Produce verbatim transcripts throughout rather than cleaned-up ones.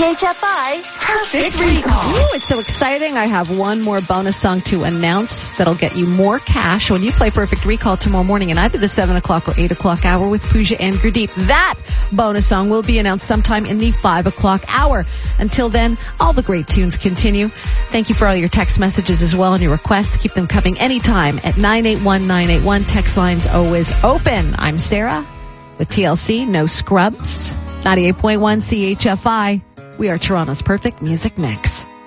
H F I Perfect Recall. Ooh, it's so exciting. I have one more bonus song to announce that'll get you more cash when you play Perfect Recall tomorrow morning in either the seven o'clock or eight o'clock hour with Pooja and Gurdeep. That bonus song will be announced sometime in the five o'clock hour. Until then, all the great tunes continue. Thank you for all your text messages as well and your requests. Keep them coming anytime at nine eight one nine eight one. Text lines always open. I'm Sarah with T L C, No Scrubs, ninety-eight point one C H F I. We are Toronto's perfect music mix. A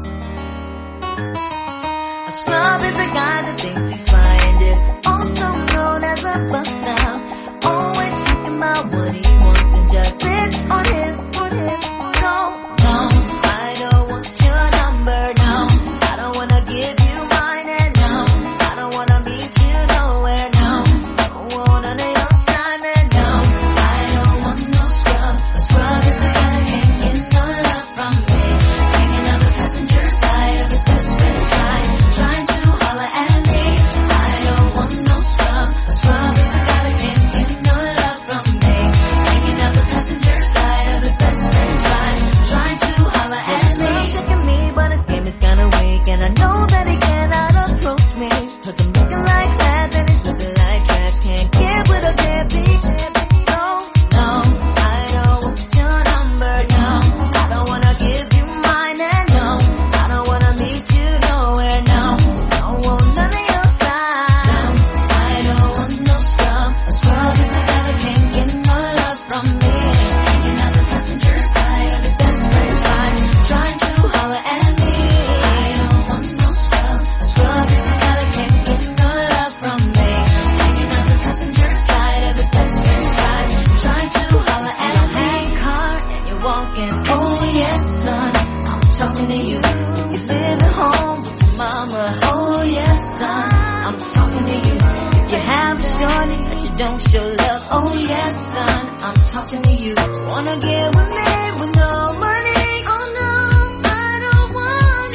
scrub is a guy that thinks he's fine, is also known as a buster. Always talking about what he wants and just sits on his foot. So, no, I don't want your number, no. I don't want to give you mine, and no, I don't want to meet you nowhere, no. Don't want none of your time, and no, I don't want no scrub. A scrub is the guy that can't get no love from me. Hanging on the passenger side of his best friend's ride, trying to holler at me. I don't want no scrub. A scrub is the guy that can't get no love from me. Hanging on the passenger side of his best friend's ride, trying to holler at me. He's checking me, but his game is kinda weak, and I know that he cannot approach me. Cause I'm looking like class and he's looking like trash. Can't get with a deadbeat. No, no, I don't want your number, no. I don't wanna give you mine, and no, I don't wanna meet you nowhere, no. Don't want none of your time. I don't want no scrub. A scrub is the guy that can't get no love from me. Hanging out the passenger side of his best friend's ride, trying to holler at me. I don't want no scrub. A scrub is the guy that can't get no love from me. Hanging out the passenger side of his best friend's ride, trying to holler at me. You car and you're walking, oh yes son, I'm talking to you. You live at home with your mama, oh yes son, I'm talking to you. If you have a shorty that you don't show love, oh yes son, I'm talking to you. Wanna get with me with no money, oh no, I don't want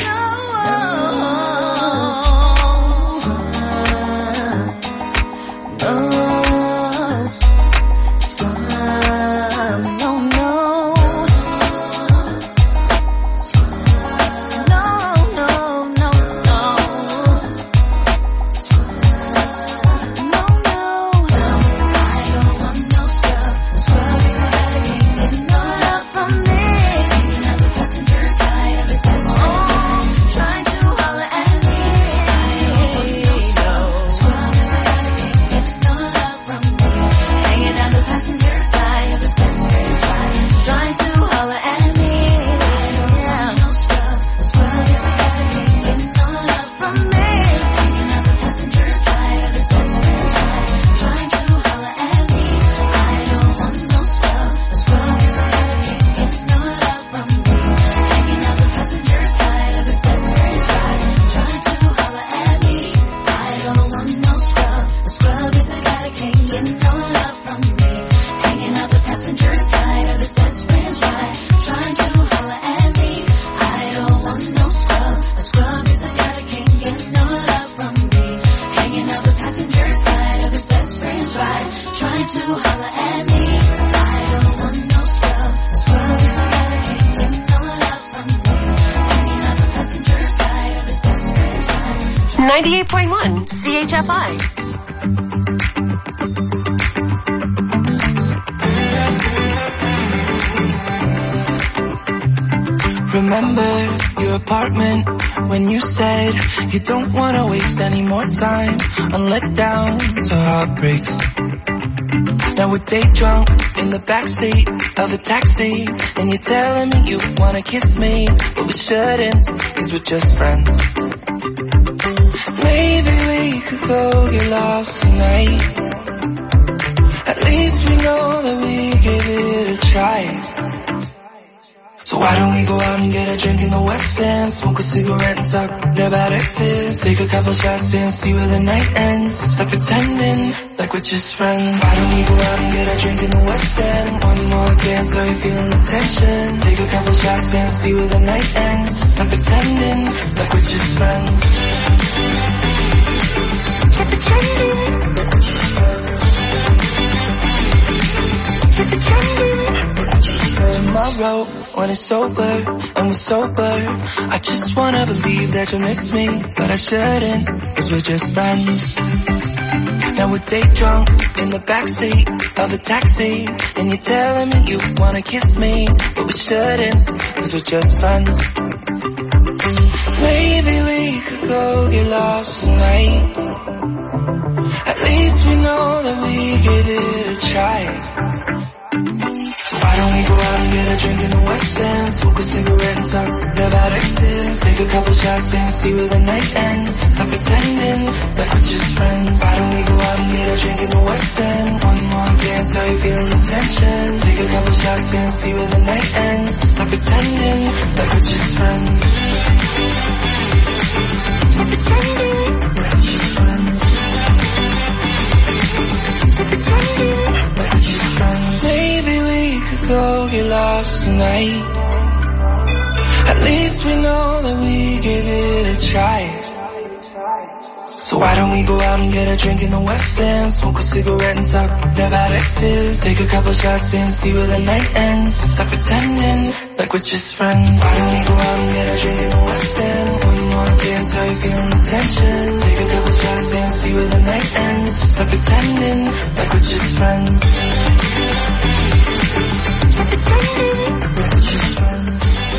no scrub. No scrub, no, no. No, no, no, no. No, no. I don't want no scrub. Scrub is the guy that can't get no love from me. Hanging out the passenger side of his best friend's ride, trying to holler at me. I don't want no scrub. Scrub is the guy that can't get no love from me. Hanging out the passenger side of his best friend's ride, trying to holler at me. I don't want no scrub. Scrub is the guy that can't get no love from me. Hanging out the passenger side of his best friend's ride, trying to holler at me. I don't want no scrub. Scrub is the guy that can't get no love from me. Hanging out the passenger side of his best friend's ride, trying to holler at me. I don't want no scrub. Scrub is the guy that can't get no love from me. Hanging out the passenger side of his best friend's ride, trying to holler at me. I don't want no scrub. A scrub is the guy that can't get no love from me. Hanging out the passenger side of his best friend's ride, trying to holler at me. I don't want no scrub. A scrub is the guy that can't get no love from me. Hanging out the passenger side of his best friend's ride. ninety-eight point one C H F I. Remember your apartment when you said you don't want to waste any more time on letdowns or heartbreaks. Now we're day drunk in the backseat of a taxi, and you're telling me you want to kiss me, but we shouldn't, cause we're just friends. Maybe we could go get lost tonight. At least we know that we gave it a try. So why don't we go out and get a drink in the West End, smoke a cigarette and talk about exes, take a couple shots and see where the night ends. Stop pretending like we're just friends. Why don't we go out and get a drink in the West End, one more dance so you're feeling the tension, take a couple shots and see where the night ends. Stop pretending like we're just friends. Stop pretending like we're just friends. Stop pretending like we're just friends. Tomorrow when it's over and we're sober. I just wanna believe that you miss me, but I shouldn't, cause we're just friends. Now we're day drunk in the backseat of a taxi, and you're telling me you wanna kiss me, but we shouldn't, cause we're just friends. Maybe we could go get lost tonight. At least we know that we give it a try. So why don't we go out and get a drink in the West End, smoke a cigarette and talk about exes, take a couple shots and see where the night ends. Stop pretending like we're just friends. Why don't we go out and get a drink in the West End, one more dance, how you feeling the tension, take a couple shots and see where the night ends. Stop pretending like we're just friends. Stop pretending like we're just friends. Stop pretending like we're just friends. Maybe we could go get lost tonight. At least we know that we give it a try. So why don't we go out and get a drink in the West End, smoke a cigarette and talk about exes, take a couple shots and see where the night ends. Stop pretending like we're just friends. Why don't we go out and get a drink in the West End, one more dance, how you feeling the tension, take a couple shots and see where the night ends. Stop pretending like we're just friends. Stop pretending like we're just friends.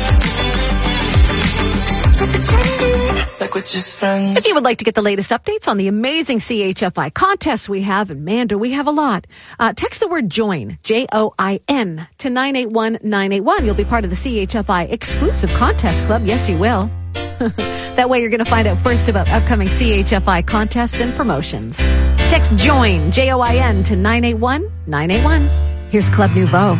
Stop pretending like we're just friends. If you would like to get the latest updates on the amazing C H F I contests we have, and man, do we have a lot, uh, text the word JOIN, J O I N, to nine eight one nine eight one. You'll be part of the C H F I exclusive contest club. Yes, you will. That way you're going to find out first about upcoming C H F I contests and promotions. Text JOIN, J O I N, to nine eight one nine eight one. Here's Club Nouveau.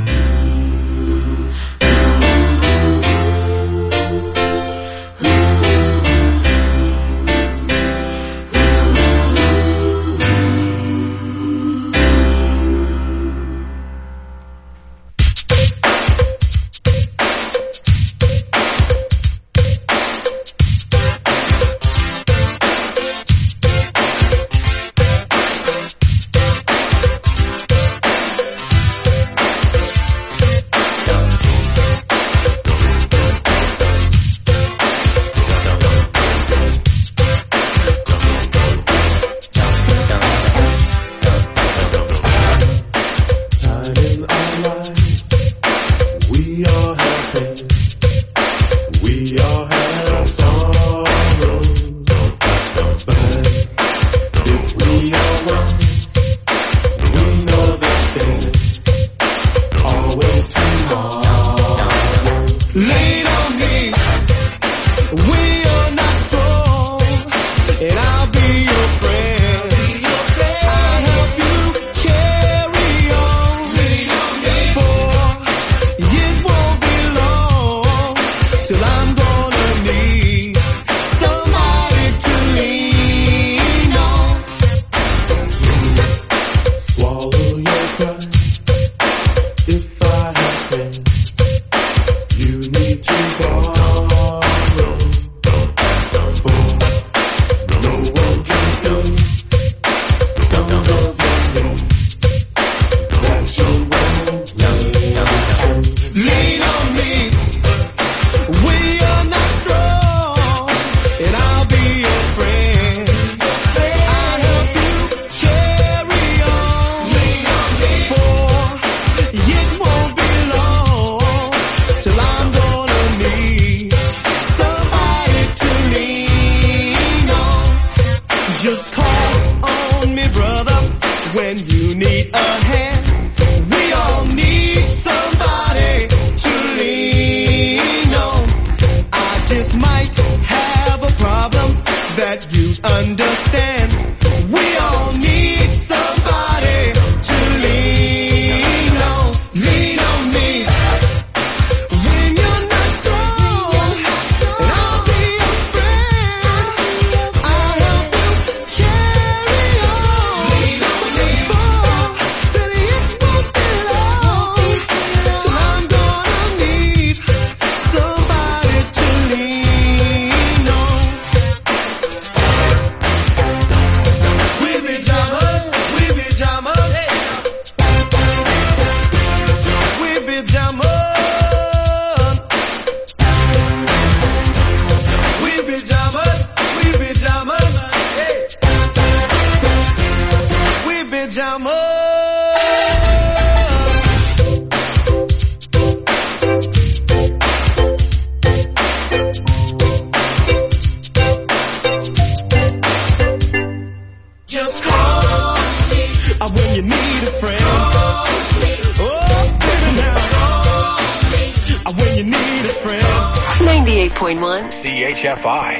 you need a friend. Oh, baby now. When you need a friend. ninety-eight point one C H F I.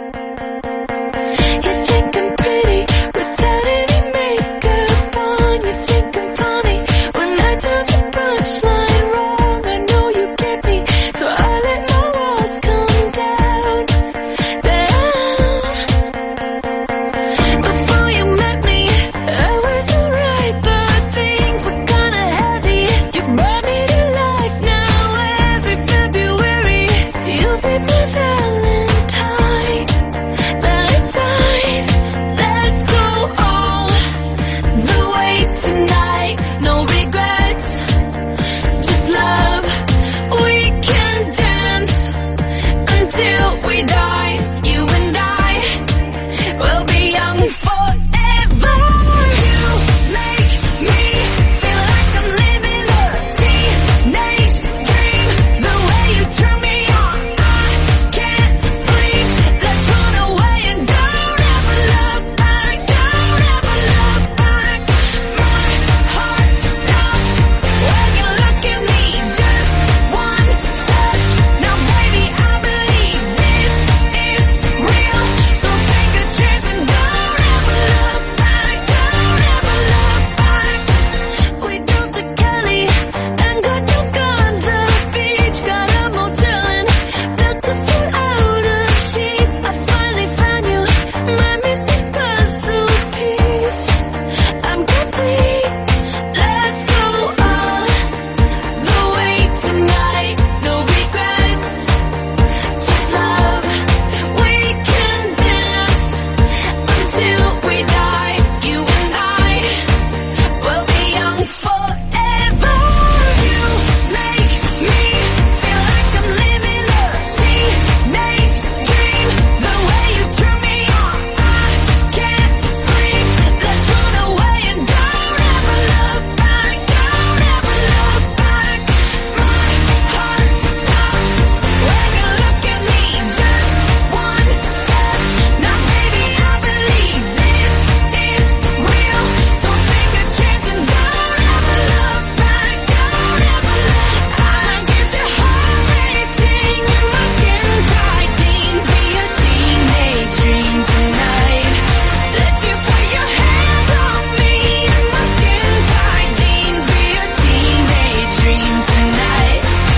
You think I'm pretty without any makeup on. You think I'm funny when I tell the punchline wrong. I know you get me, so I let my walls come down, down. Before you met me, I was alright, but things were kinda heavy. You brought me to life now every February. You'll be my Valentine, Valentine. Let's go all the way tonight. No regrets, just love. We can dance until we die. You and I will be young forever. You make me feel like I'm living a teenage dream. The way you turn me on, I can't sleep. Let's run away and don't ever look back. Don't ever look back. My heart stops when you look at me. Just one touch. Now baby, I believe this is real. So take a chance and don't ever look back. Don't ever look back. We drove to Cali and got drunk on the beach. Got a motel and built a fort out of sheep. I finally found you, my missing puzzle piece. I'm complete. Let's go all the way tonight. No regrets, just love. We can dance until we die. You and I will be young forever. You make me feel like I'm living a teenage dream. The way you turn me on, I can't sleep. Let's run away and don't ever look back. Don't ever look back. My heart stops when you look at me. Just one touch. Now baby, I believe this is real. So take a chance and don't ever look back. Don't ever look. I get your heart racing in my skin tight jeans. Be a teenage dream tonight. Let you put your hands on me in my skin tight jeans. Be a teenage dream tonight.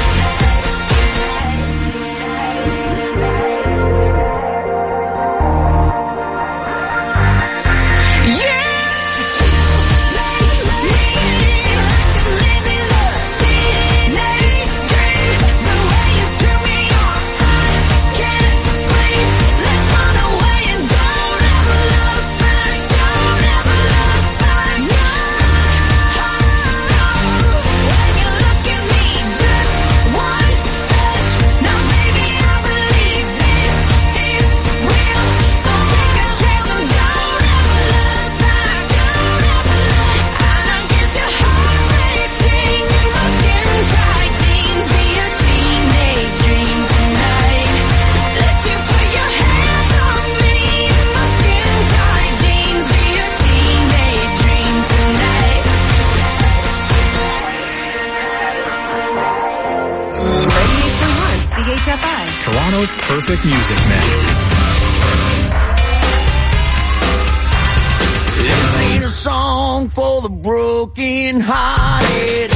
ninety-eight point one C H F I. Toronto's perfect music mix. This ain't a song for the broken hearted.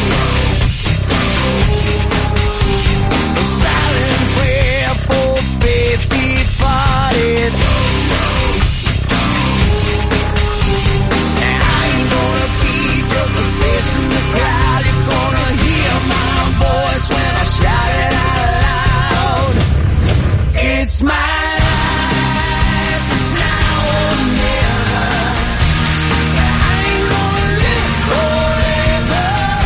A silent prayer for faith departed. And I ain't gonna be just a face in the crowd. You're gonna hear my voice when I shout it out loud. It's my life, it's now or never. I ain't gonna live forever.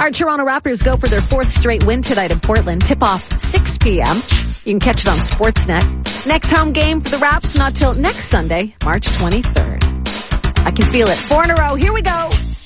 Our Toronto Raptors go for their fourth straight win tonight in Portland. Tip-off six p.m. You can catch it on Sportsnet. Next home game for the Raps not till next Sunday, March twenty-third. I can feel it. Four in a row. Here we go.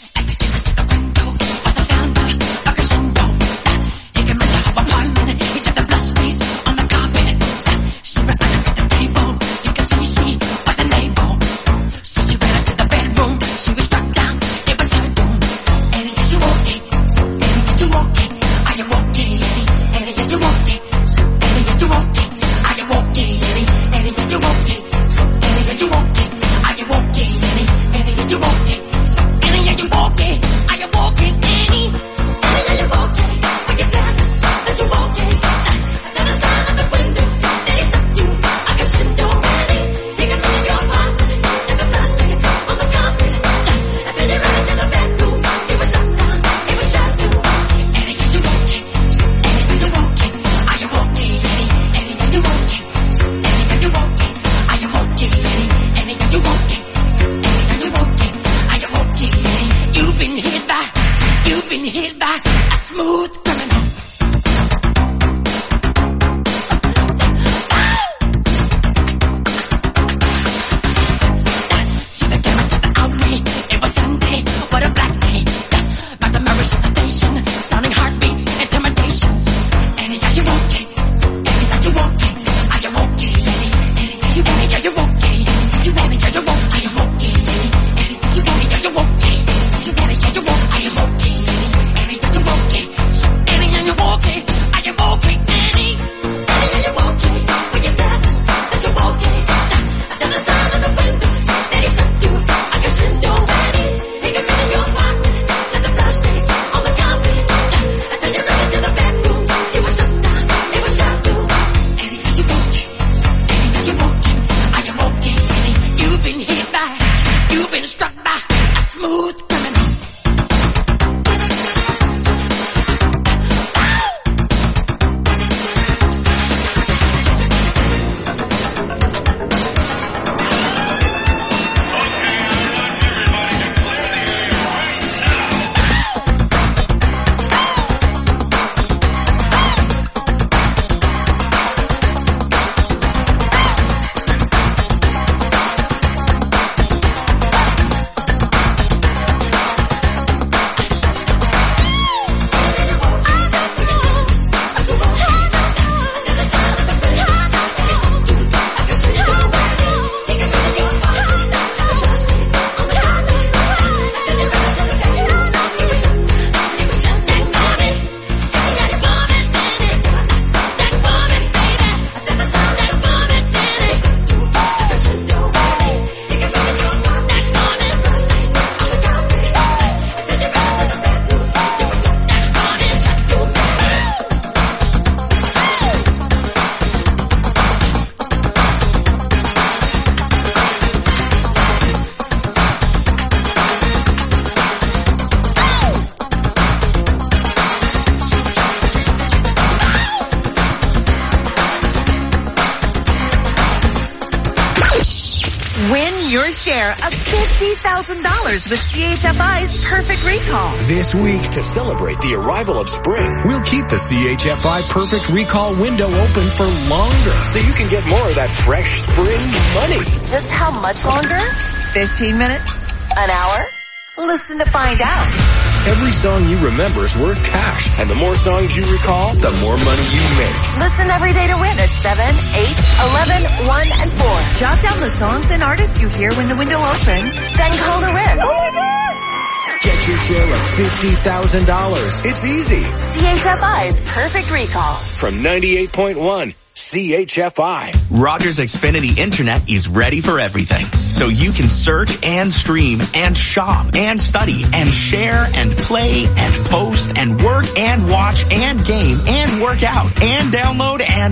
your share of fifty thousand dollars with C H F I's Perfect Recall. This week, to celebrate the arrival of spring, we'll keep the C H F I Perfect Recall window open for longer so you can get more of that fresh spring money. Just how much longer? fifteen minutes? An hour? Listen to find out. Every song you remember is worth cash, and the more songs you recall, the more money you make. Listen every day to win at seven, eight, eleven, one, and four. Jot down the songs and artists you hear when the window opens, then call to win. Oh my God! Get your share of fifty thousand dollars. It's easy. C H F I's Perfect Recall. From ninety-eight point one. C H F I. Rogers Xfinity Internet is ready for everything. So you can search and stream and shop and study and share and play and post and work and watch and game and work out and download and...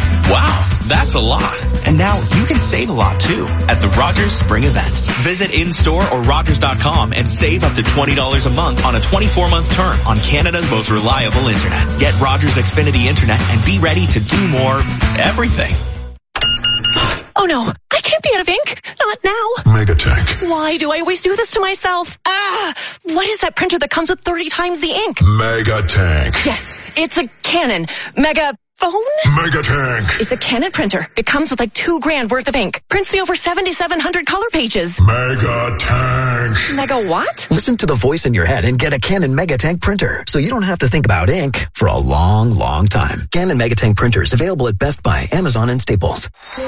Wow, that's a lot. And now you can save a lot too at the Rogers Spring Event. Visit in-store or Rogers dot com and save up to twenty dollars a month on a twenty-four month term on Canada's most reliable internet. Get Rogers Xfinity Internet and be ready to do more everything. Oh no, I can't be out of ink. Not now. Megatank. Why do I always do this to myself? Ah, what is that printer that comes with thirty times the ink? Megatank. Yes, it's a Canon. Mega... Phone? Megatank. It's a Canon printer. It comes with like two grand worth of ink. Prints me over seventy-seven hundred color pages. Megatank. Mega what? Listen to the voice in your head and get a Canon Megatank printer, so you don't have to think about ink for a long, long time. Canon Megatank printers available at Best Buy, Amazon, and Staples. Rock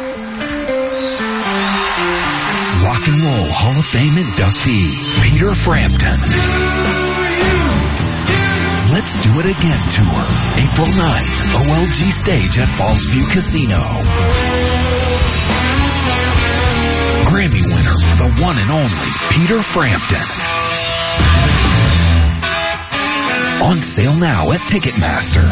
and Roll Hall of Fame inductee, Peter Frampton. Let's Do It Again tour, April ninth, O L G stage at Fallsview Casino. Grammy winner, the one and only Peter Frampton. On sale now at Ticketmaster.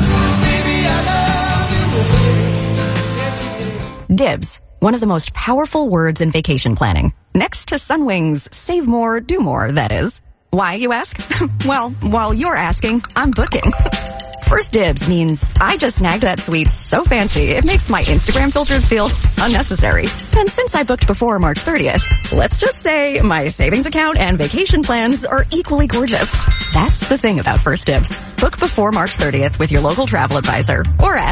Dibs, one of the most powerful words in vacation planning. Next to Sunwing's Save More, Do More, that is. Why, you ask? Well, while you're asking, I'm booking. First dibs means I just snagged that suite so fancy it makes my Instagram filters feel unnecessary. And since I booked before March thirtieth, let's just say my savings account and vacation plans are equally gorgeous. That's the thing about First Dibs. Book before March thirtieth with your local travel advisor or at...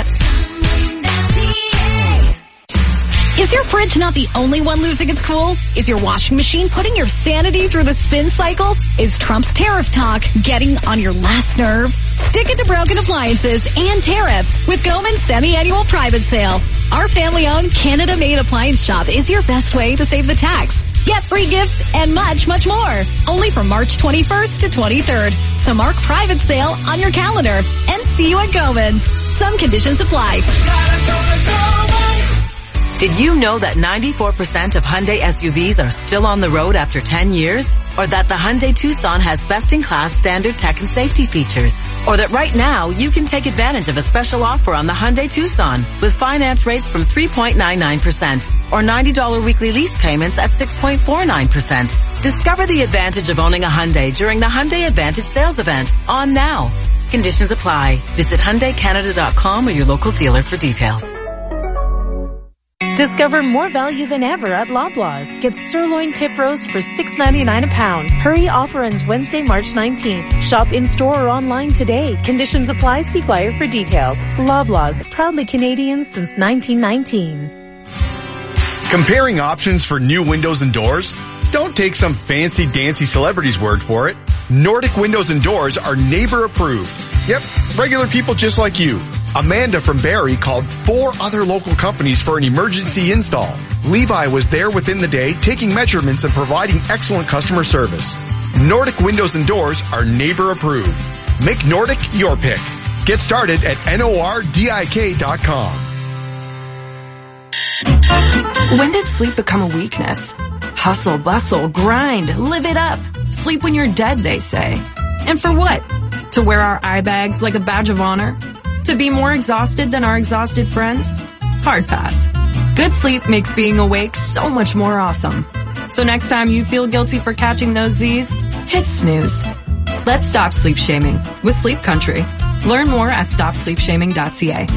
Is your fridge not the only one losing its cool? Is your washing machine putting your sanity through the spin cycle? Is Trump's tariff talk getting on your last nerve? Stick it to broken appliances and tariffs with Goman's semi-annual private sale. Our family-owned Canada-made appliance shop is your best way to save the tax. Get free gifts and much, much more. Only from March twenty-first to twenty-third. So mark private sale on your calendar and see you at Goman's. Some conditions apply. Did you know that ninety-four percent of Hyundai S U Vs are still on the road after ten years? Or that the Hyundai Tucson has best-in-class standard tech and safety features? Or that right now you can take advantage of a special offer on the Hyundai Tucson with finance rates from three point nine nine percent or ninety dollars weekly lease payments at six point four nine percent. Discover the advantage of owning a Hyundai during the Hyundai Advantage sales event on now. Conditions apply. Visit Hyundai Canada dot com or your local dealer for details. Discover more value than ever at Loblaws. Get sirloin tip roast for six ninety-nine a pound. Hurry, offer ends Wednesday, March nineteenth. Shop in-store or online today. Conditions apply. See flyer for details. Loblaws, proudly Canadian since nineteen nineteen. Comparing options for new windows and doors? Don't take some fancy dancy celebrity's word for it. Nordic Windows and Doors are neighbor approved. Yep, regular people just like you. Amanda from Barrie called four other local companies for an emergency install. Levi was there within the day, taking measurements and providing excellent customer service. Nordic Windows and Doors are neighbor approved. Make Nordic your pick. Get started at nordik dot com. When did sleep become a weakness? Hustle, bustle, grind, live it up. Sleep when you're dead, they say. And for what? To wear our eye bags like a badge of honor? To be more exhausted than our exhausted friends? Hard pass. Good sleep makes being awake so much more awesome. So next time you feel guilty for catching those Z's, hit snooze. Let's stop sleep shaming with Sleep Country. Learn more at stop sleep shaming dot c a.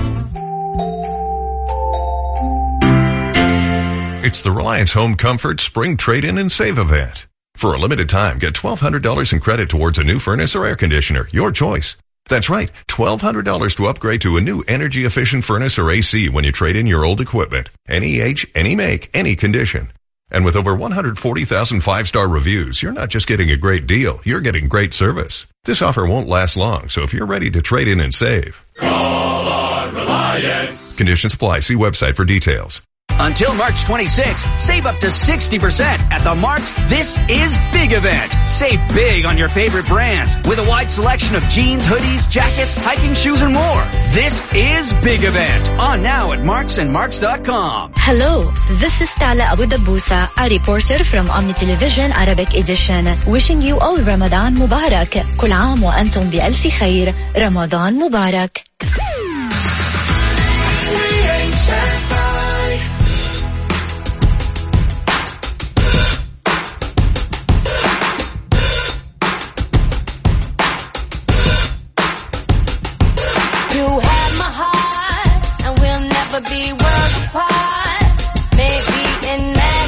It's the Reliance Home Comfort Spring Trade-In and Save event. For a limited time, get twelve hundred dollars in credit towards a new furnace or air conditioner, your choice. That's right, twelve hundred dollars to upgrade to a new energy-efficient furnace or A C when you trade in your old equipment. Any age, any make, any condition. And with over one hundred forty thousand five-star reviews, you're not just getting a great deal, you're getting great service. This offer won't last long, so if you're ready to trade in and save, call on Reliance. Conditions apply. See website for details. Until March twenty-sixth, save up to sixty percent at the Mark's This Is Big event. Save big on your favorite brands with a wide selection of jeans, hoodies, jackets, hiking shoes, and more. This is Big event. On now at marks and marks dot com. Hello, this is Tala Abu Dabusa, a reporter from Omni Television Arabic Edition, wishing you all Ramadan Mubarak. كل عام وأنتم بألف خير. Ramadan Mubarak. Be worlds apart, maybe in that.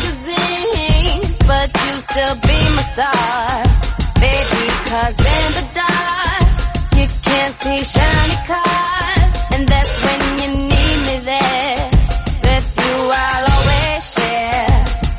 still be my star, baby, 'cause in the dark, you can't see shiny cars, and that's when you need me there. With you I'll always share,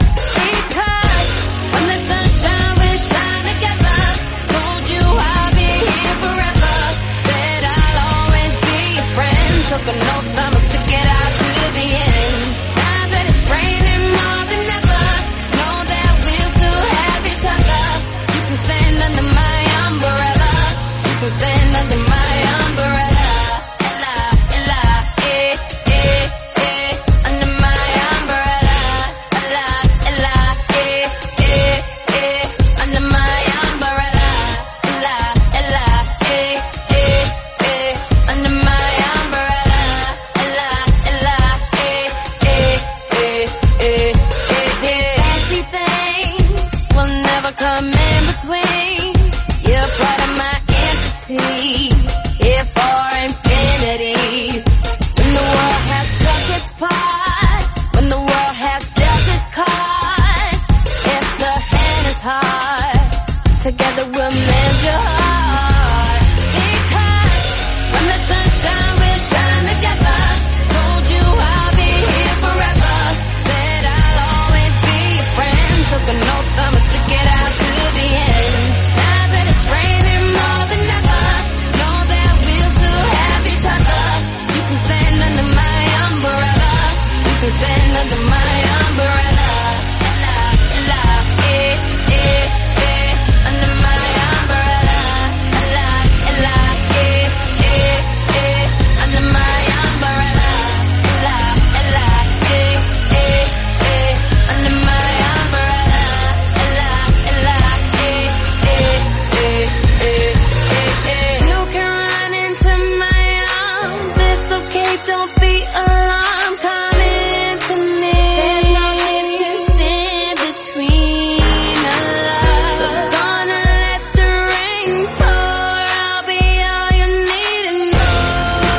because when the sunshine will shine together, told you I'll be here forever, said I'll always be your friend, took an oath I'ma stick it out to the end. Now that it's raining more than ever, know that we'll still have each other. You can stand under my umbrella, you can stand under my umbrella. Ella, Ella, eh, eh, eh, under my umbrella. Ella, Ella, eh, eh, eh, under my umbrella. Ella, Ella, eh, eh, eh, under my umbrella. Ella, Ella, eh, eh, eh, eh, eh, eh. Fancy things will never come in between. You're part of my entity, here for infinity. When the world has took its part, when the world has dealt its cards, if the hand is hard, together we'll mend your heart. Because when the sunshine will shine together, told you I'll be here forever, said I'll always be your friend, took an oath I'ma stick it out to the end. Now that it's raining more than ever, know that we'll still have each other. You can stand under my umbrella, you can stand under my umbrella. Ella, Ella, eh, eh, eh, under my umbrella. Ella, Ella, eh, eh, eh, under my umbrella. Ella, Ella, eh, eh, eh, under my umbrella. Ella, Ella, eh, eh, eh, eh, eh. You can run into my arms, it's okay, don't be alarmed, come into me. There's no distance in between our love, so gonna let the rain pour, I'll be all you need and more.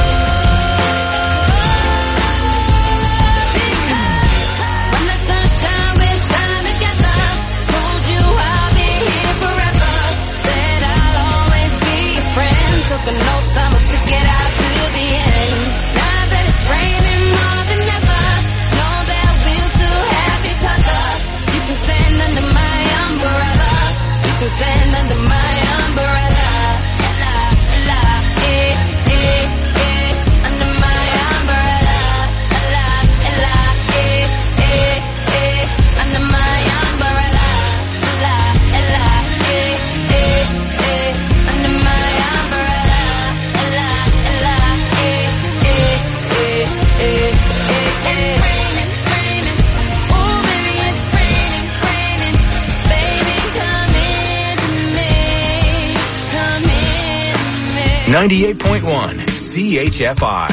Because when the sunshine will shine together, told you I'll be here forever, said I'll always be your friend, took an oath I'ma stick it out to the end. Now that it's raining more than ever, know that we'll still have each other. You can stand under my umbrella, you can stand under my umbrella. Ella, Ella, eh, eh, eh, under my umbrella. Ella, Ella, eh, eh, eh, under my umbrella. Ella, Ella, eh, eh, eh, under my umbrella. Ella, Ella, eh, eh, eh, eh, eh, eh. It's raining, raining, oh baby, it's raining, raining, baby, come into me, come into me. ninety-eight point one C H F I.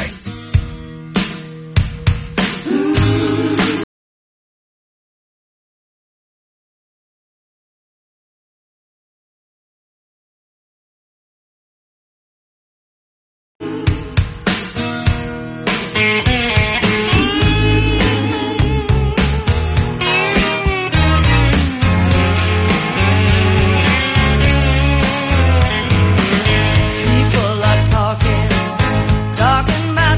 People are talking, talking about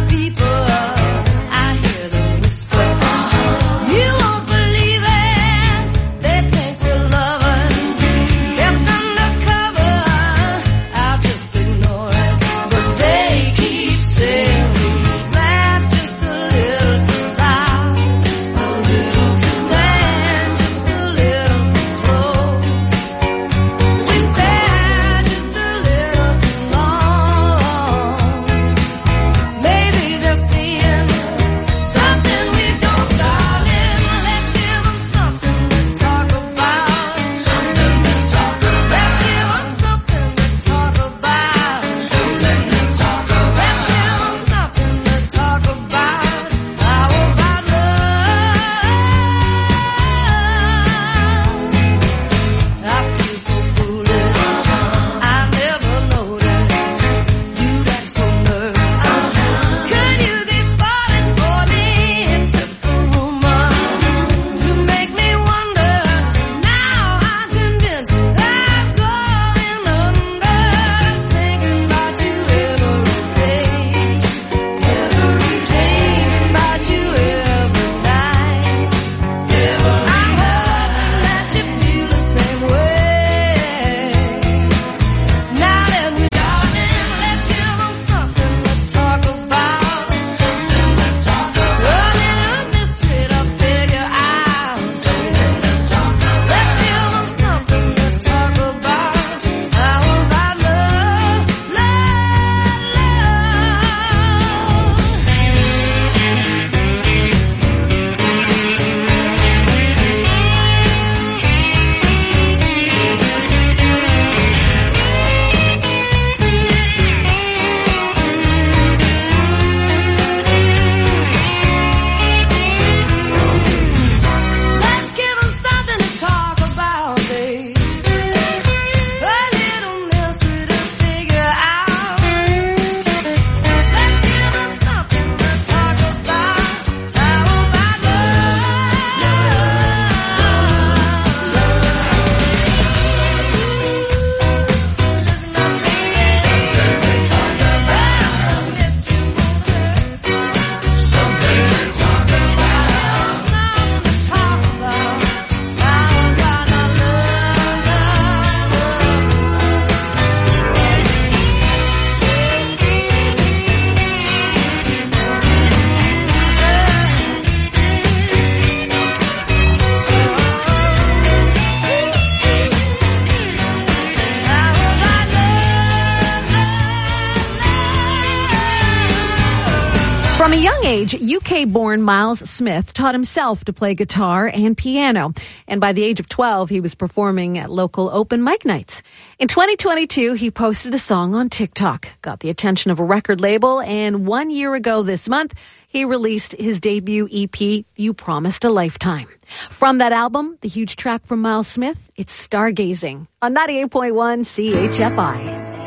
young age, U K-born Miles Smith taught himself to play guitar and piano. And by the age of twelve, he was performing at local open mic nights. In twenty twenty-two, he posted a song on TikTok, got the attention of a record label, and one year ago this month, he released his debut E P, You Promised a Lifetime. From that album, the huge track from Miles Smith, it's Stargazing on ninety-eight point one C H F I.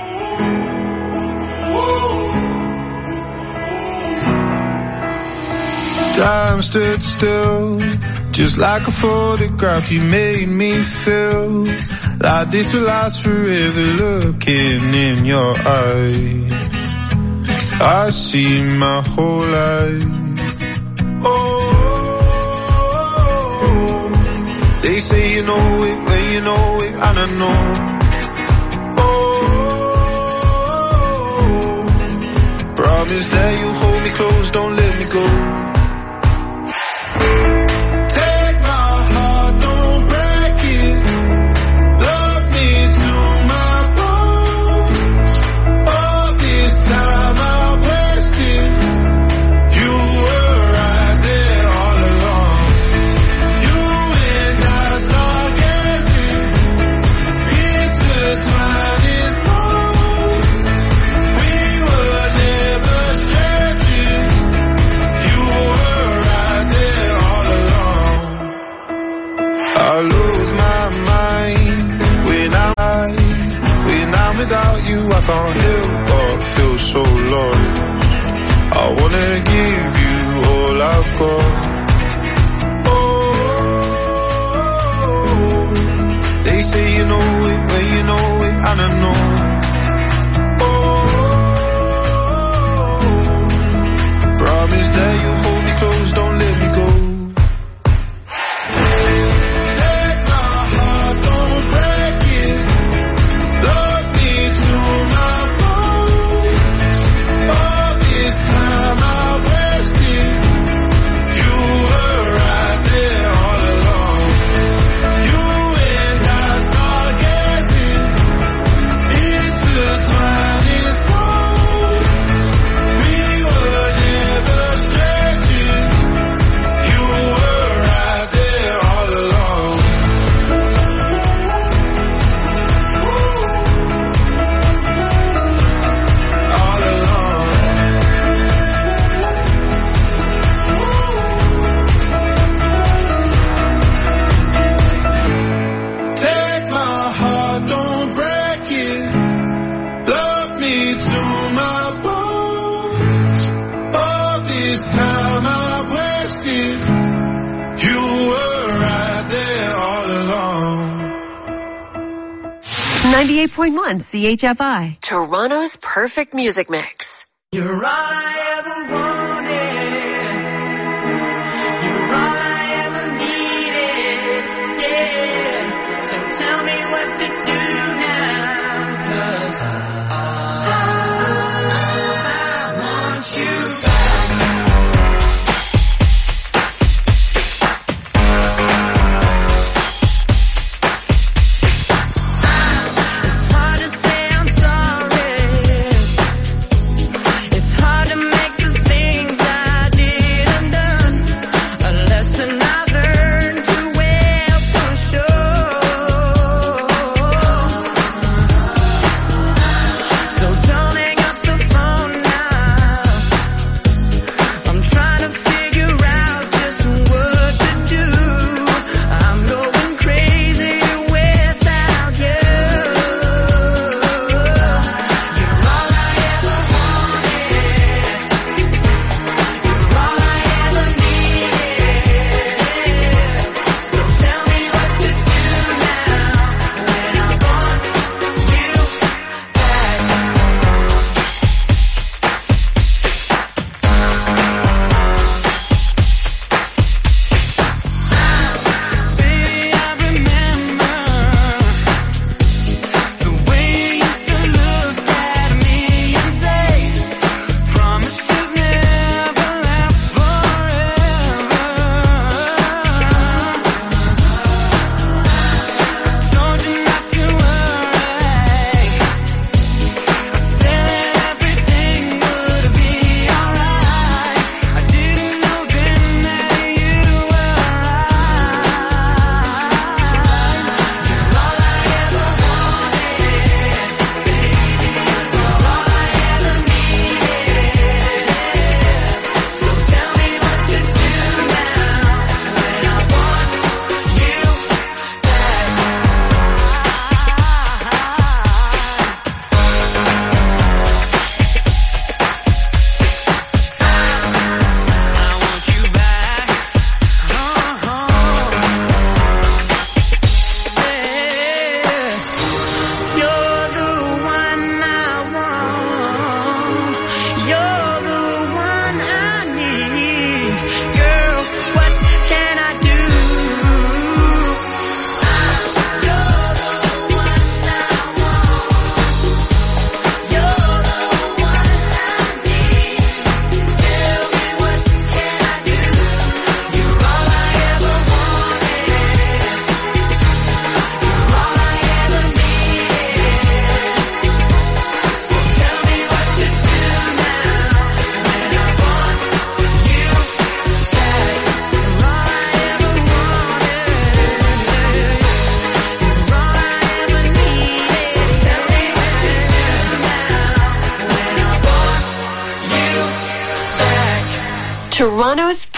Time stood still, just like a photograph. You made me feel like this will last forever. Looking in your eyes, I see my whole life. Oh, they say you know it when you know it, and I know. Oh, promise that you hold me close, don't let me go. Without you, I can't help but feel so lost. I wanna give you all I've got. Oh, they say you know it when you know it, and I know. Oh, promise that you hold me close, don't let me go. ninety-eight point one C H F I, Toronto's perfect music mix. You're all I ever wanted. You're all I ever needed. Yeah. So tell me what to do now. 'Cause I, I, I want you back. It's hard to make you think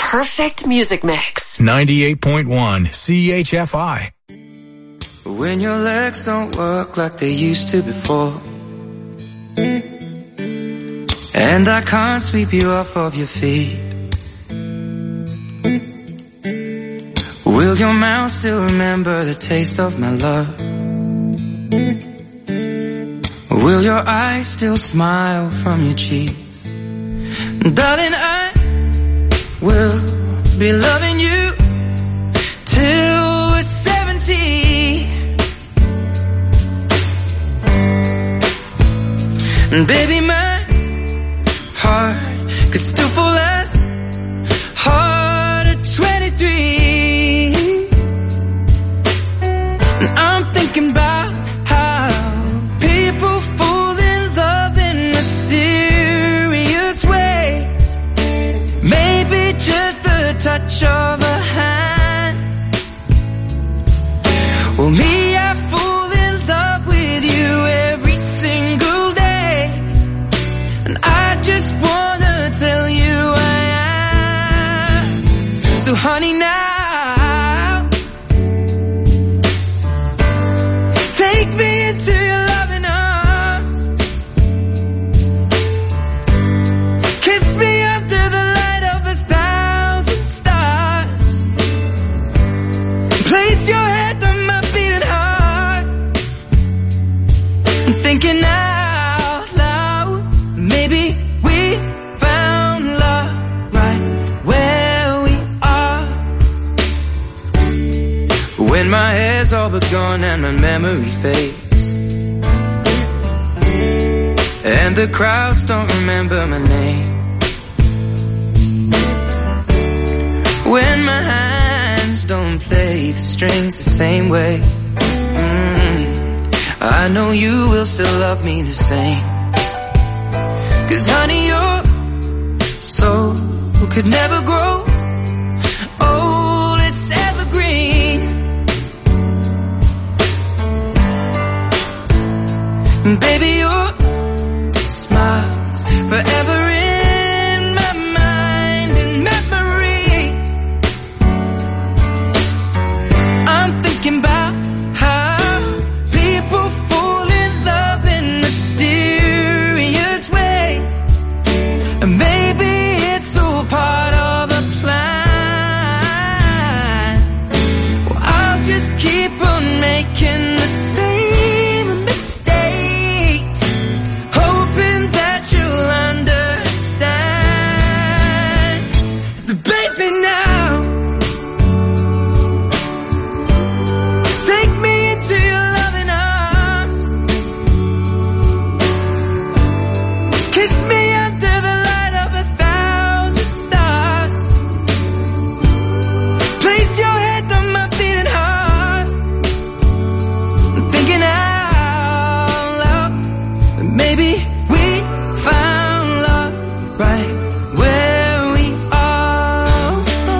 perfect music mix. ninety-eight point one C H F I. When your legs don't work like they used to before, and I can't sweep you off of your feet, will your mouth still remember the taste of my love? Will your eyes still smile from your cheeks? Darling, I will be loving you till we're seventy. And baby, my heart could still fall as hard at twenty-three. And I'm thinking about how people fall in love in mysterious ways. Maybe just the touch of a hand. Well, me, I fall in love with you every single day, and I just wanna tell you I am. So honey, now take me into your loving arms. Kiss me under the light of a thousand stars. Place your head on my beating heart. I'm thinking out loud, maybe we found love right where we are. When my hair's all but gone and my memory fades, and the crowds don't remember my name, when my hands don't play the strings the same way, mm, I know you will still love me the same. Cause honey, your soul could never grow old, it's evergreen. And baby, your smile's forever in my mind and memory. I'm thinking about how people fall in love in mysterious ways, and maybe it's all part of a plan. Well, I'll just keep on making the same mistakes, hoping that you'll understand. But baby, now take me into your loving arms. Kiss me under the light of a thousand stars. Place your head on my beating heart. I'm thinking out loud that maybe we found love right where we are.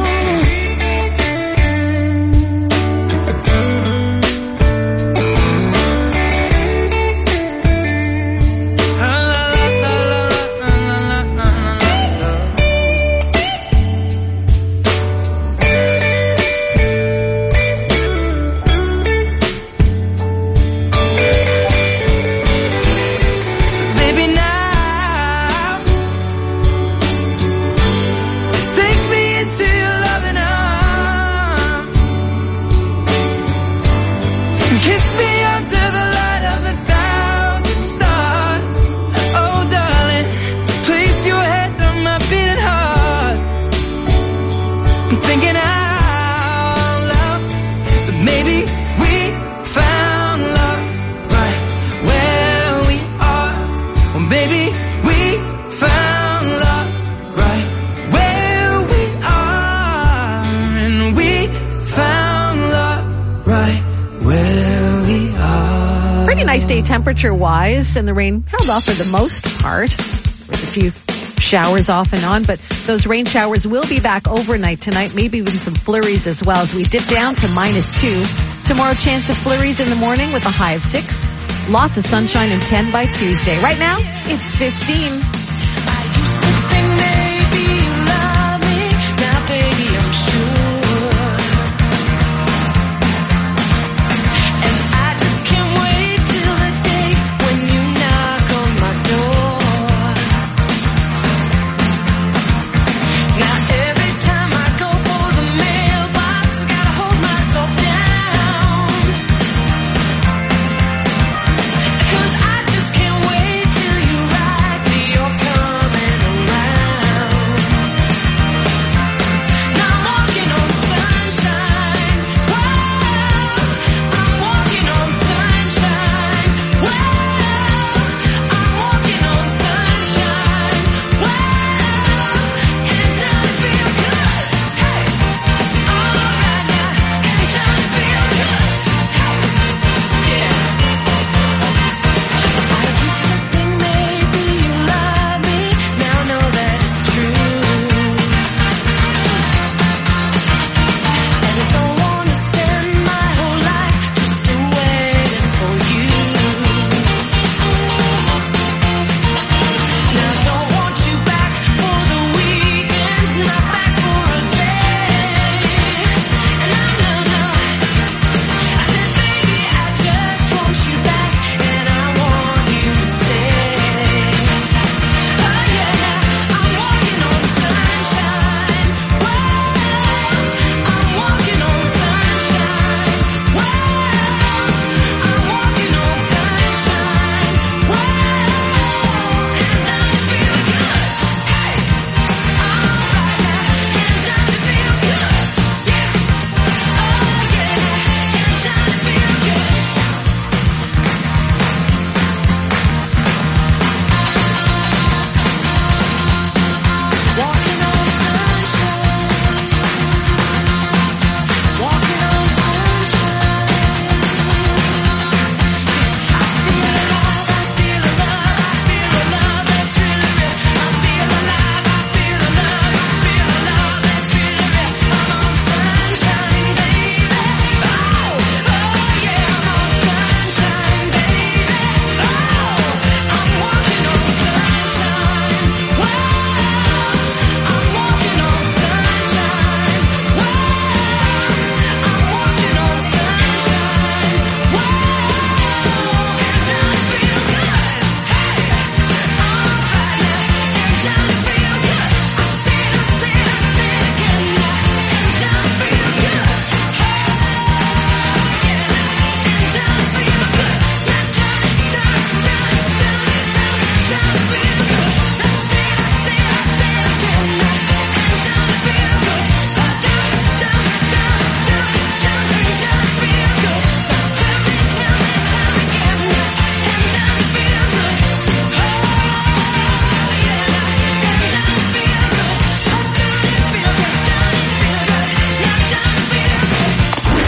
Baby, now take me into your loving arms. Kiss me under the light of a thousand stars. Oh, darling, place your head on my beating heart. I'm thinking out loud that maybe we found love right where we are. Or maybe we found love right where we are. And we found love right where we are. Pretty nice day temperature wise, and the rain held off for the most part, with a few showers off and on, but those rain showers will be back overnight tonight, maybe even some flurries as well, as we dip down to minus two. Tomorrow, chance of flurries in the morning with a high of six. Lots of sunshine and ten by Tuesday. Right now, it's fifteen. Maybe you love me, now baby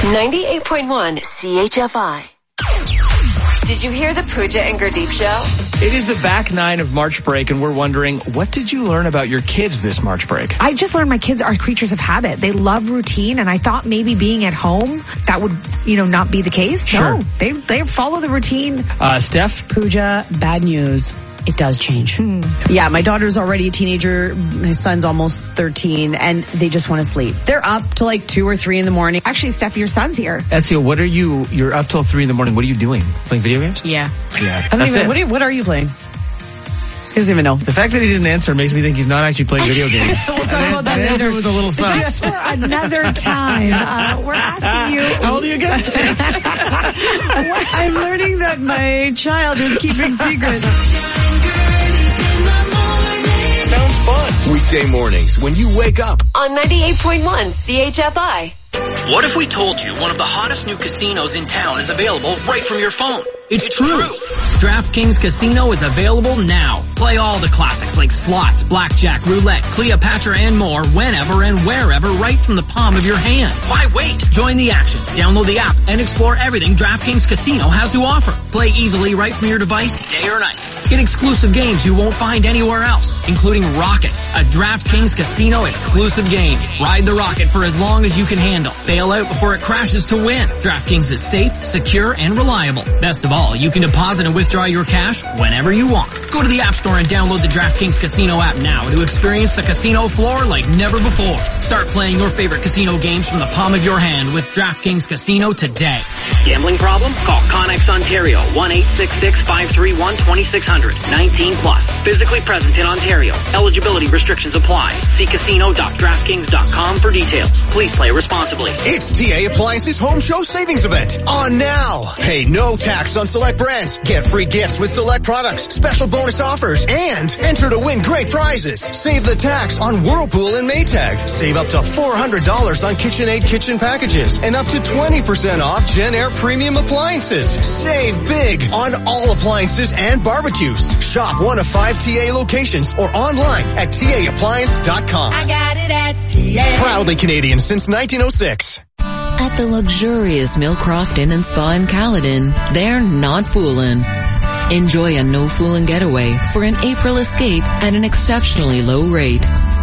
ninety-eight point one C H F I. Did you hear the Pooja and Gurdeep show? It is the back nine of March break, and we're wondering, what did you learn about your kids this March break? I just learned my kids are creatures of habit. They love routine, and I thought maybe being at home, that would, you know, not be the case. Sure. No, they, they follow the routine. Uh, Steph? Pooja, bad news. It does change. Hmm. Yeah, my daughter's already a teenager. My son's almost thirteen, and they just want to sleep. They're up till like two or three in the morning. Actually, Steph, your son's here. Ezio, what are you, you're up till three in the morning. What are you doing? Playing video games? Yeah. Yeah. I don't That's even, it. what are, you, what are you playing? He doesn't even know. The fact that he didn't answer makes me think he's not actually playing video games. We'll talk about that answer later. was a little sus. For another time. Uh, we're asking you. How old are you again? I'm learning that my child is keeping secrets. Sounds fun. Weekday mornings when you wake up. On ninety-eight point one C H F I. What if we told you one of the hottest new casinos in town is available right from your phone? It's, it's true. true. DraftKings Casino is available now. Play all the classics like slots, blackjack, roulette, Cleopatra, and more whenever and wherever right from the palm of your hand. Why wait? Join the action. Download the app and explore everything DraftKings Casino has to offer. Play easily right from your device, day or night. Get exclusive games you won't find anywhere else, including Rocket, a DraftKings Casino exclusive game. Ride the rocket for as long as you can handle. Bail out before it crashes to win. DraftKings is safe, secure, and reliable. Best of all, you can deposit and withdraw your cash whenever you want. Go to the App Store and download the DraftKings Casino app now to experience the casino floor like never before. Start playing your favorite casino games from the palm of your hand with DraftKings Casino today. Gambling problem? Call Connex Ontario, one eight six six, five three one, two six zero zero, nineteen plus. Physically present in Ontario. Eligibility restrictions apply. See casino dot draftkings dot com for details. Please play responsibly. It's T A Appliances Home Show Savings Event. On now. Pay no tax on select brands. Get free gifts with select products, special bonus offers, and enter to win great prizes. Save the tax on Whirlpool and Maytag. Save up to four hundred dollars on KitchenAid kitchen packages and up to twenty percent off Gen Air premium appliances. Save big on all appliances and barbecues. Shop one of five T A locations or online at T A appliance dot com. I got it at T A. Proudly Canadian since nineteen oh six. At the luxurious Millcroft Inn and Spa in Caledon, they're not fooling. Enjoy a no-fooling getaway for an April escape at an exceptionally low rate.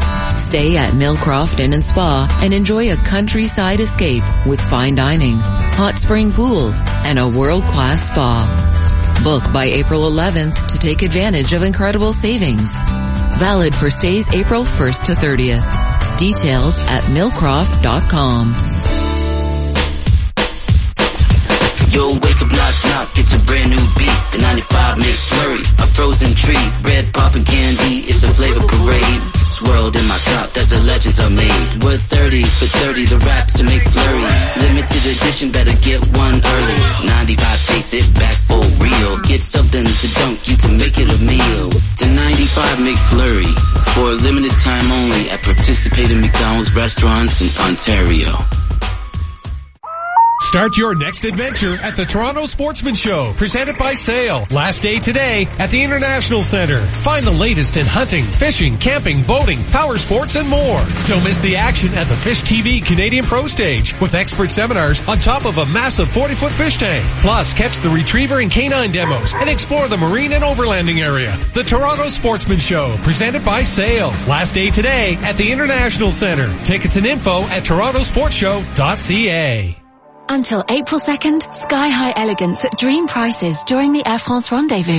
Stay at Millcroft Inn and Spa and enjoy a countryside escape with fine dining, hot spring pools, and a world-class spa. Book by April eleventh to take advantage of incredible savings. Valid for stays April first to thirtieth. Details at millcroft dot com. Yo, wake up, knock, knock, it's a brand new beat. The ninety-five McFlurry, a frozen treat. Bread, poppin' candy, it's a flavor parade. Swirled in my cup, that's the legends are made. We're thirty for thirty, the raps and McFlurry. Limited edition, better get one early. ninety-five, taste it back for real. Get something to dunk, you can make it a meal. The ninety-five McFlurry, for a limited time only at participating McDonald's restaurants in Ontario. Start your next adventure at the Toronto Sportsman Show, presented by Sail. Last day today at the International Centre. Find the latest in hunting, fishing, camping, boating, power sports, and more. Don't miss the action at the Fish T V Canadian Pro Stage with expert seminars on top of a massive forty-foot fish tank. Plus, catch the retriever and canine demos and explore the marine and overlanding area. The Toronto Sportsman Show, presented by Sail. Last day today at the International Centre. Tickets and info at toronto sports show dot c a. Until April second, sky-high elegance at dream prices during the Air France Rendezvous.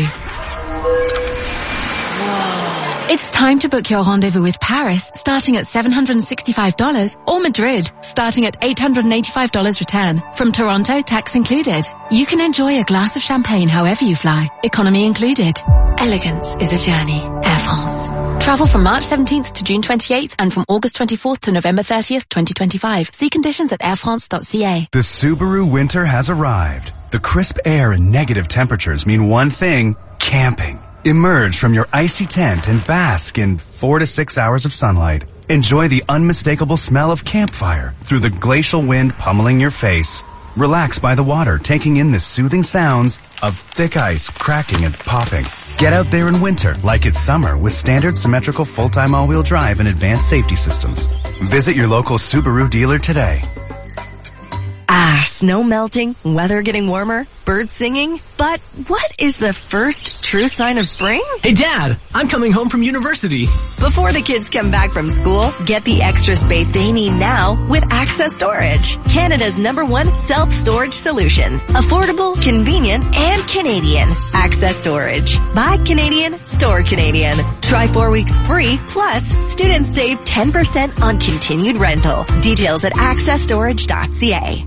Whoa. It's time to book your rendezvous with Paris, starting at seven hundred sixty-five dollars, or Madrid, starting at eight hundred eighty-five dollars return. From Toronto, tax included. You can enjoy a glass of champagne however you fly, economy included. Elegance is a journey. Air France. Travel from March seventeenth to June twenty-eighth and from August twenty-fourth to November thirtieth, twenty twenty-five. See conditions at air france dot c a. The Subaru winter has arrived. The crisp air and negative temperatures mean one thing: camping. Emerge from your icy tent and bask in four to six hours of sunlight. Enjoy the unmistakable smell of campfire through the glacial wind pummeling your face. Relax by the water, taking in the soothing sounds of thick ice cracking and popping. Get out there in winter like it's summer with standard symmetrical full-time all-wheel drive and advanced safety systems. Visit your local Subaru dealer today. Ah, snow melting, weather getting warmer, birds singing. But what is the first true sign of spring? Hey Dad, I'm coming home from university. Before the kids come back from school, get the extra space they need now with Access Storage, Canada's number one self-storage solution. Affordable, convenient, and Canadian. Access Storage. Buy Canadian, store Canadian. Try four weeks free, plus students save ten percent on continued rental. Details at access storage dot c a.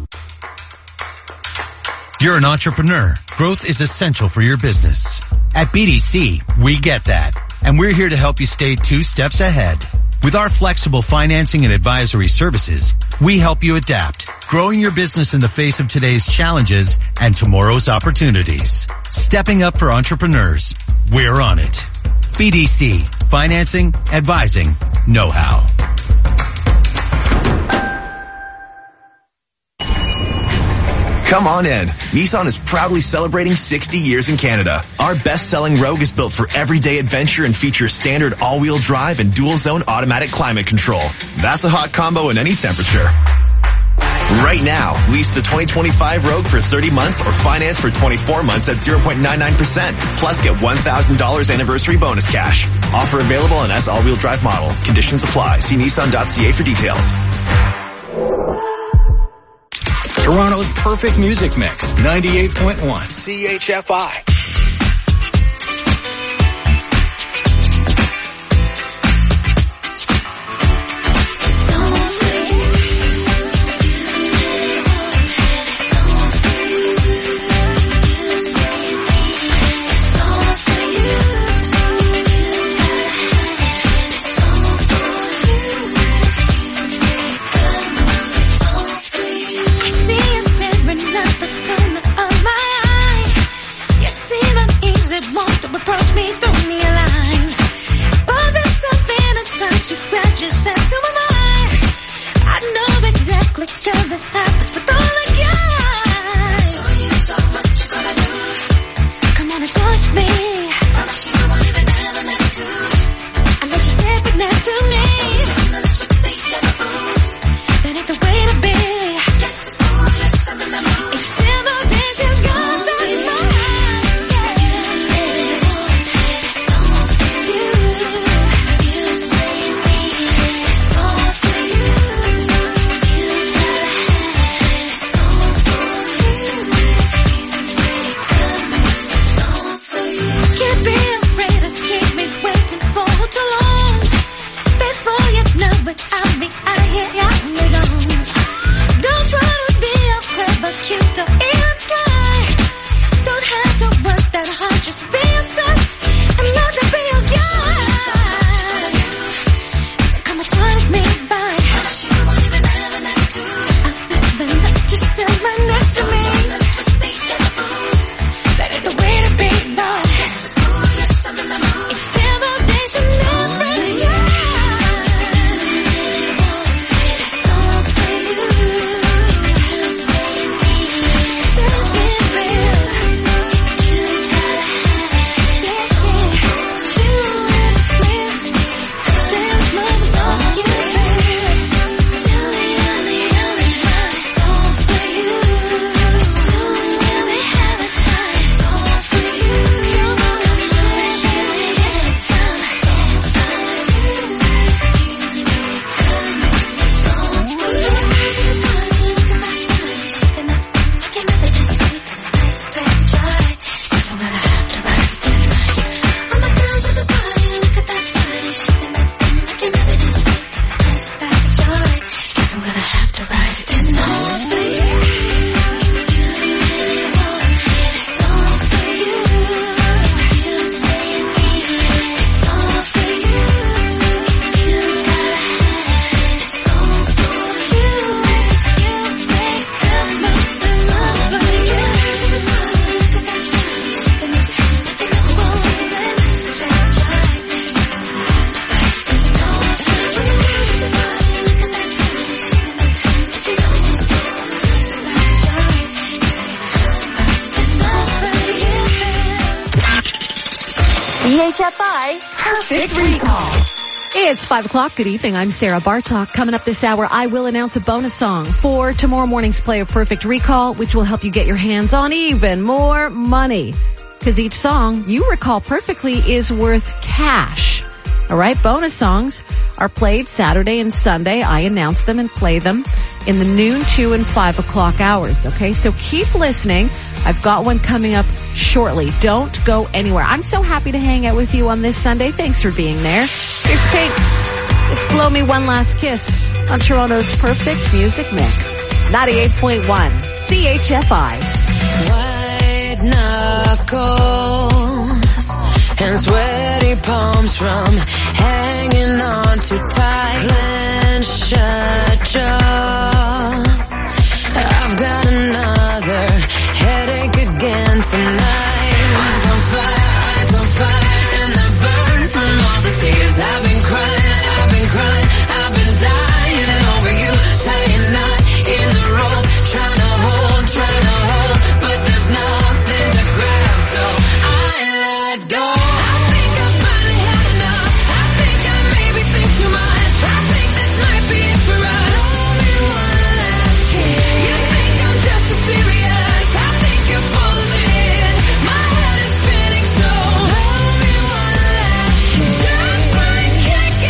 You're an entrepreneur. Growth is essential for your business. At B D C, we get that. And we're here to help you stay two steps ahead. With our flexible financing and advisory services, we help you adapt, growing your business in the face of today's challenges and tomorrow's opportunities. Stepping up for entrepreneurs. We're on it. B D C. Financing, advising, know-how. Come on in. Nissan is proudly celebrating sixty years in Canada. Our best-selling Rogue is built for everyday adventure and features standard all-wheel drive and dual-zone automatic climate control. That's a hot combo in any temperature. Right now, lease the twenty twenty-five Rogue for thirty months or finance for twenty-four months at zero point nine nine percent. Plus get one thousand dollars anniversary bonus cash. Offer available on S all-wheel drive model. Conditions apply. See Nissan dot c a for details. Toronto's perfect music mix, ninety-eight point one C H F I. Cause it happens with all the guys. So you thought what you gonna do? Come on and touch me. Promise you won't even ever let it do. Unless you sit right next to me. That's what they say booze. That ain't the way to be. Yes, it's cool, yes, I'm in the mood. It's invitations gone back mine. C H F I Perfect Recall. It's five o'clock. Good evening. I'm Sarah Bartok. Coming up this hour, I will announce a bonus song for tomorrow morning's play of Perfect Recall, which will help you get your hands on even more money. Because each song you recall perfectly is worth cash. All right, bonus songs are played Saturday and Sunday. I announce them and play them in the noon, two, and five o'clock hours. Okay, so keep listening. I've got one coming up shortly. Don't go anywhere. I'm so happy to hang out with you on this Sunday. Thanks for being there. Here's Pink. It's Blow Me One Last Kiss on Toronto's Perfect Music Mix. ninety-eight point one C H F I. White knuckles and sweaty palms from hanging on too tight. Clenched shut jaw. I've got another headache again tonight.